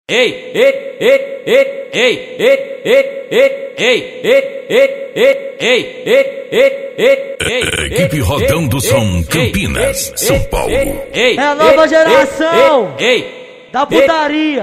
Equipe Rodando Som Campinas, São Paulo. É a nova geração da putaria.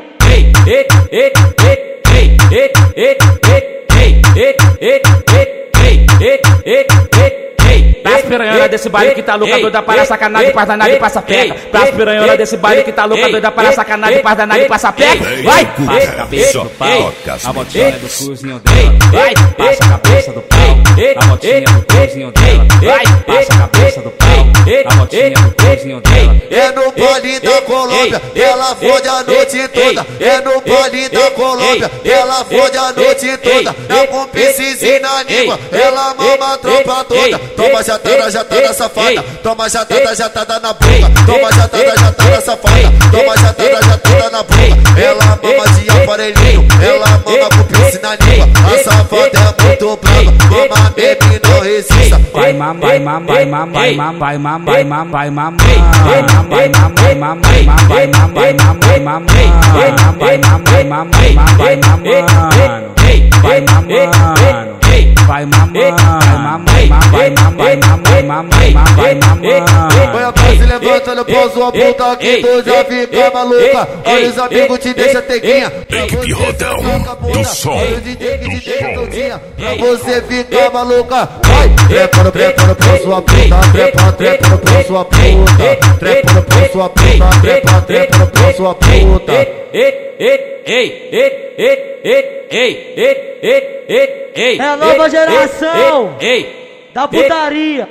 Pras piranhola desse baile que tá louca, doida para sacanagem, passa danada e passa pega. Pras piranhola desse baile que tá louca, doida para sacanagem, passa danada e passa pega. Vai! Passa a cabeça do pau, a botinha do cozinho dela. Vai! Passa a cabeça do pau, a botinha do cozinho dela. Vai! Passa a cabeça do pau, a botinha do cozinho dela. É no baile da Colômbia, ela fode a noite toda. É no baile da Colômbia, ela fode a noite toda. É com piscizinho na língua, ela mama a tropa toda. Toma jatada safada, toma jatada na boca. Toma jatada safada, toma jatada na boca. Ela mama de aparelhinho, ela mama com piercing na língua. A safada é muito brava, mama baby não resista. Vai mam, vai mam, vai mam, vai mam, vai mam, vai mam, vai mam, vai mam, vai mam, vai mam, vai mam, vai mam, vai mam, vai mam, vai mam, vai mam, vai mam, vai mam, vai mam, vai mamando. Vai mamando, vai mamando, vai mamando, vai mamando. Põe a mão, se levanta no pouso, a puta que tu já fica maluca. Olha os amigos, te deixa teguinha. Equipe Rodão do Som. Pra você ficar maluca. Vai, trepa no pouso, a puta. Trepa no pouso, a puta. Trepa no pouso, a puta. Trepa no pouso, a puta. É a nova geração da putaria.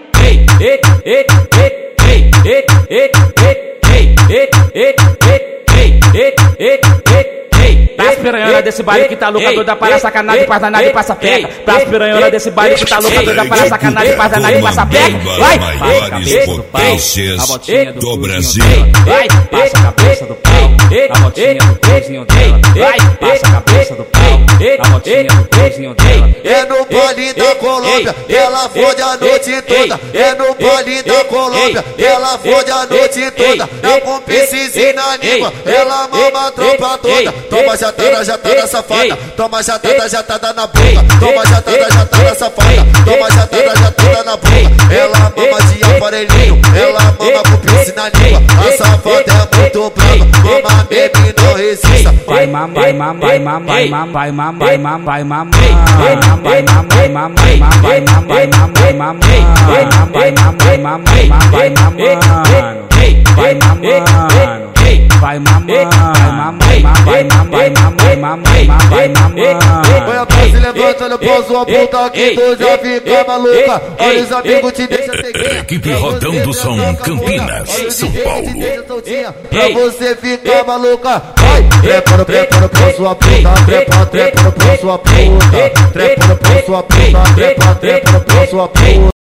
Pras piranhola desse baile que tá louca, doida para sacanagem, passa danada e passa pega. Pras piranhola desse baile que tá louca, doida para sacanagem, passa danada e passa pega. Vai! Passa a cabeça do pau, a botinha do Brasil. Vai! Passa a cabeça do pau, a botinha do cozinho dela. Vai! Passa a cabeça do pau, a botinha do cozinho dela. É no baile da Colômbia, ela fode a noite toda. É no baile da Colômbia, ela fode a noite toda. É com piscizinho na língua, ela mama a tropa toda. Toma jatada safada, toma jatada na boca. Toma jatada safada, toma jatada na boca. Ela mama de aparelhinho, ela mama com piercing na língua. A safada é muito brava, mama baby não resista. Vai mam, vai mam, vai mam, vai mam, vai mam, vai mam, vai mam, vai mam, vai mam, vai mam, vai mam, vai mam, vai mam, vai mam, vai mam, vai mam, vai mam, vai mam, vai mamando. Vai mamando, vai mamando, vai mam, vai mam, vai mam, vai mam, vai mam, vai mamando. Põe a mão, se levanta no pouso, a puta que tu já fica maluca. Olha os amigos, te deixa teguinha. Equipe Rodando Som Campinas, São Paulo. Pra você ficar maluca. Vai, trepa no pouso, a puta. Trepa no pouso, a puta. Trepa no pouso, a puta. Trepa no pouso, a puta.